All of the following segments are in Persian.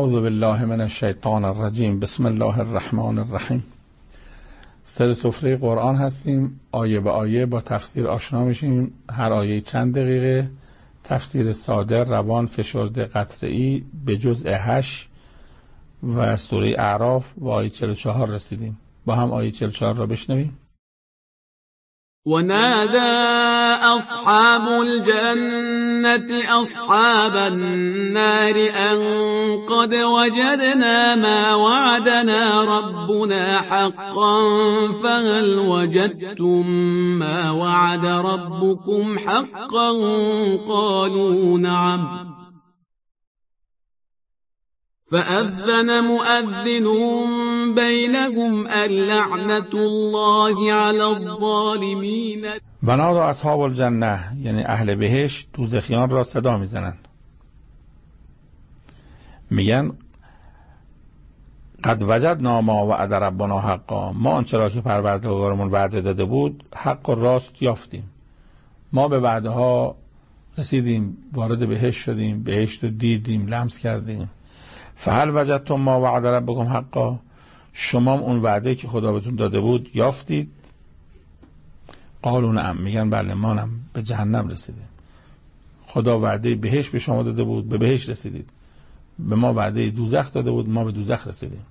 اعوذ بالله من الشیطان الرجیم. بسم الله الرحمن الرحیم. سر سفره قرآن هستیم. آیه به آیه با تفسیر آشنا میشیم. هر آیه چند دقیقه. تفسیر ساده، روان، فشرده، قطعی به جزء 8 و سوره اعراف و آیه 44 رسیدیم. با هم آیه 44 را بشنویم. ونادى أصحاب الجنة أصحاب النار أن قد وجدنا ما وعدنا ربنا حقا فهل وجدتم ما وعد ربكم حقا قالوا نعم فأذن مؤذن بينهم اللعنة الله على الظالمين. و نادى اصحاب الجنه یعنی اهل بهشت دوزخیان را صدا میزنند، میگن قد وجدنا ما وعد ربنا حقا، ما آنچه را که پروردگارمون وعده داده بود حق و راست یافتیم. ما به وعده ها رسیدیم، وارد بهشت شدیم، بهشت رو دیدیم، لمس کردیم. فهل وجدتم ما وعد ربکم حقا، شما اون وعده که خدا بهتون داده بود یافتید؟ قالوا نعم، میگن بله، ما هم به جهنم رسیدیم. خدا وعده بهشت به شما داده بود، به بهشت رسیدید. به ما وعده دوزخ داده بود، ما به دوزخ رسیدیم.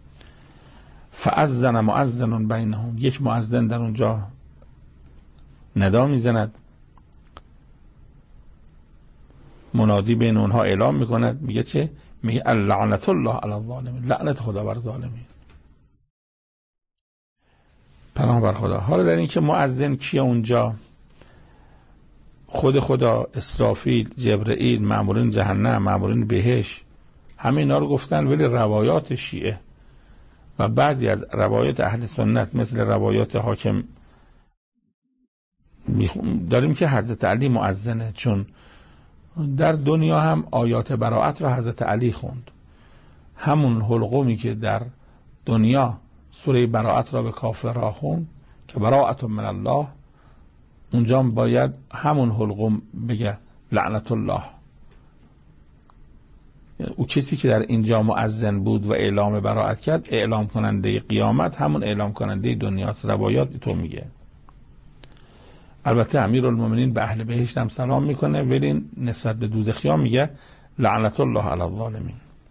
فاذن مؤذن بینهم، یک مؤذن در اونجا ندا میزند، منادی بین اونها اعلام میکند، میگه چه؟ میگه اللعنت الله علی الظالمین، لعنت خدا بر ظالمین. پناه بر خدا. حالا در این که مؤذن کیه اونجا؟ خود خدا، اسرافیل، جبرئیل، مامورین جهنم، مامورین بهشت، همه اینا رو گفتن. ولی روایات شیعه و بعضی از روایات اهل سنت مثل روایات حاکم داریم که حضرت علی مؤذنه، چون در دنیا هم آیات براءت را حضرت علی خوند. همون حلقومی که در دنیا سوره براءت را به کافرها خوند که براءت من الله، اونجا باید همون حلقوم بگه لعنت الله. او کسی که در اینجا مؤذن بود و اعلام براءت کرد، اعلام کننده قیامت همون اعلام کننده دنیاست. روایات تو میگه. البته امیرالمومنین به اهل بهشت هم سلام میکنه، ولی نسبت به دوزخیان میگه لعنت الله علی الظالمین.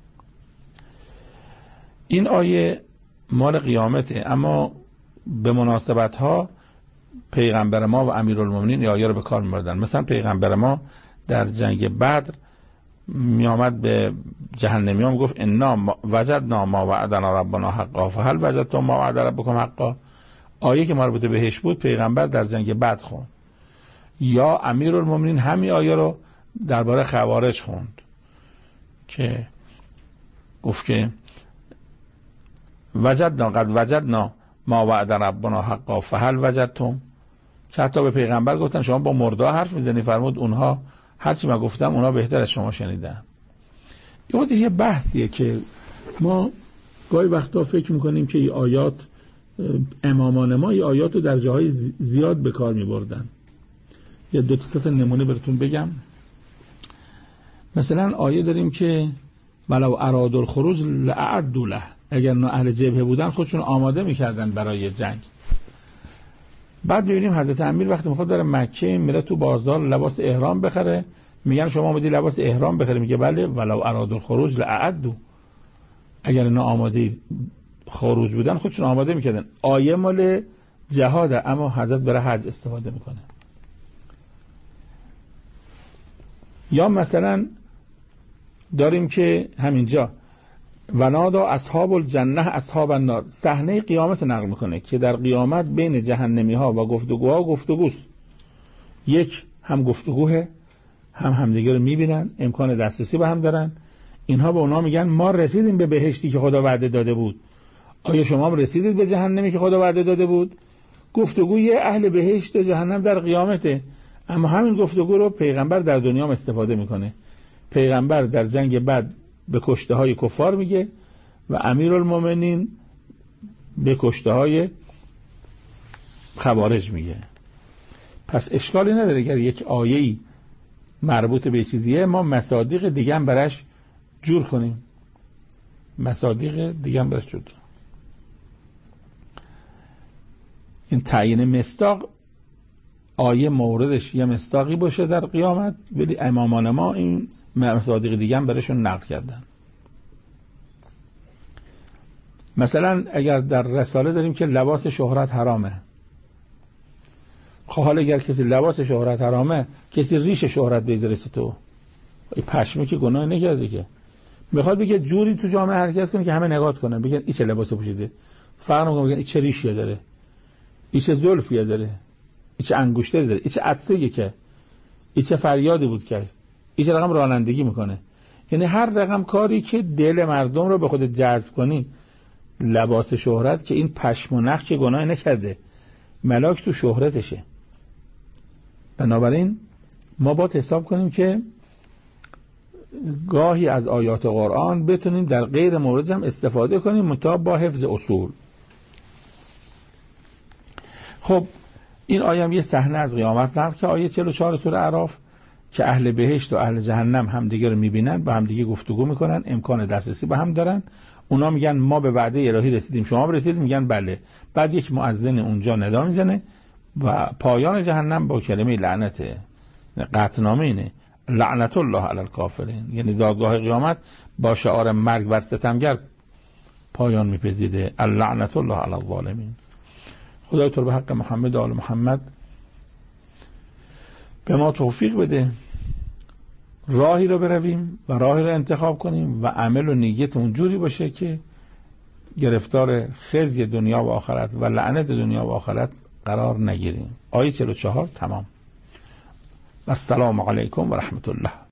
این آیه مال قیامته، اما به مناسبت ها پیغمبر ما و امیرالمومنین این آیه رو به کار میبردن. مثلا پیغمبر ما در جنگ بدر میامد به جهنمیان میگفت انا وجدنا ما وعدنا ربنا حقا فهل وجدتم ما وعد ربکم حقا. آیه که مربوط به بهشت بود پیغمبر در جنگ بدر خوند. یا امیرالمومنین همین آیه رو درباره خوارج خوند که گفت که وجدنا قد وجدنا ما وعد ربنا حقا فهل وجدتم، که حتی به پیغمبر گفتن شما با مردا حرف میزنی، فرمود اونها هرچی من گفتم اونها بهتر از شما شنیدن. یه بحثیه که ما گاهی وقتا فکر میکنیم که این آیات، امامان ما این آیات رو در جاهای زیاد به کار میبردن. یه دو تا نمونه براتون بگم. مثلا آیه داریم که ولو ارادوا الخروج لاعدوا له، اگر نه اهل جبهه بودن خودشون آماده میکردن برای جنگ. بعد میبینیم حضرت امیر وقتی میخواد بره مکه میره تو بازار لباس احرام بخره، میگن شما اومدی لباس احرام بخری؟ میگه بله ولو ارادوا الخروج لاعدوا، اگر نه آماده خروج بودن خودشون آماده میکردن. آیه مال جهاده، اما حضرت برای حج استفاده میکنه. یا مثلا داریم که همینجا ونادا اصحاب الجنه اصحاب النار، صحنه قیامت نقل میکنه که در قیامت بین جهنمی ها و گفتگوها گفتگوست. یک هم گفتگوه، هم همدیگه رو میبینن، امکان دسترسی به هم دارن. اینها به اونا میگن ما رسیدیم به بهشتی که خدا وعده داده بود، آیا شما هم رسیدید به جهنمی که خدا وعده داده بود؟ گفتگوی اهل بهشت و جهنم در قیامته. اما همین گفتگو رو پیغمبر در دنیا هم استفاده میکنه. پیغمبر در جنگ بعد به کشته های کفار میگه و امیرالمومنین به کشته های خوارج میگه. پس اشکالی نداره اگر یک آیه‌ای مربوط به چیزیه ما مصادیق دیگه هم برش جور کنیم. مصادیق دیگه هم برش شد. این تعیین مصداق آیه موردش یه مصداقی باشه در قیامت، ولی امامان ما این مصادیق دیگه هم برشون نقل کردن. مثلا اگر در رساله داریم که لباس شهرت حرامه، خب حالا اگر کسی لباس شهرت حرامه، کسی ریش شهرت بذاره تو، این پشمه که گناه نکرده، که میخواد بگه جوری تو جامعه حرکت کنه که همه نگاه کنن بگن این چه لباس پوشیده، فرق نمیکنه بگن این چه ریشی داره، این چه زلفی داره، این چه انگشتری داره، این چه عطسه‌ای که، این چه فریادی بود که، این چه رقم رانندگی میکنه. یعنی هر رقم کاری که دل مردم رو به خود جذب کنی، لباس شهرت که این پشم و نخ که گناه نکرده، ملاک تو شهرتشه. بنابراین ما باید حساب کنیم که گاهی از آیات قرآن بتونیم در غیر مورد هم استفاده کنیم، مطابق با حفظ اصول. خب این آیه هم یه صحنه از قیامت نقل که آیه 44 سوره اعراف، که اهل بهشت و اهل جهنم همدیگه رو میبینن، با همدیگه گفتگو میکنن، امکان دسترسی به هم دارن. اونا میگن ما به وعده الهی رسیدیم، شما رسیدید؟ میگن بله. بعد یک مؤذن اونجا ندا میزنه و پایان جهنم با کلمه لعنته، قطعنامه اینه، لعنت الله علی الکافرین، یعنی دادگاه قیامت با شعار مرگ بر ستمگر پایان میپذیره، لعنت الله علی الظالمین. خدای تو به حق محمد و آل محمد به ما توفیق بده راهی رو برویم و راهی رو انتخاب کنیم و عمل و نیتمون جوری باشه که گرفتار خزی دنیا و آخرت و لعنت دنیا و آخرت قرار نگیریم. آیه 44 تمام. السلام علیکم و رحمت الله.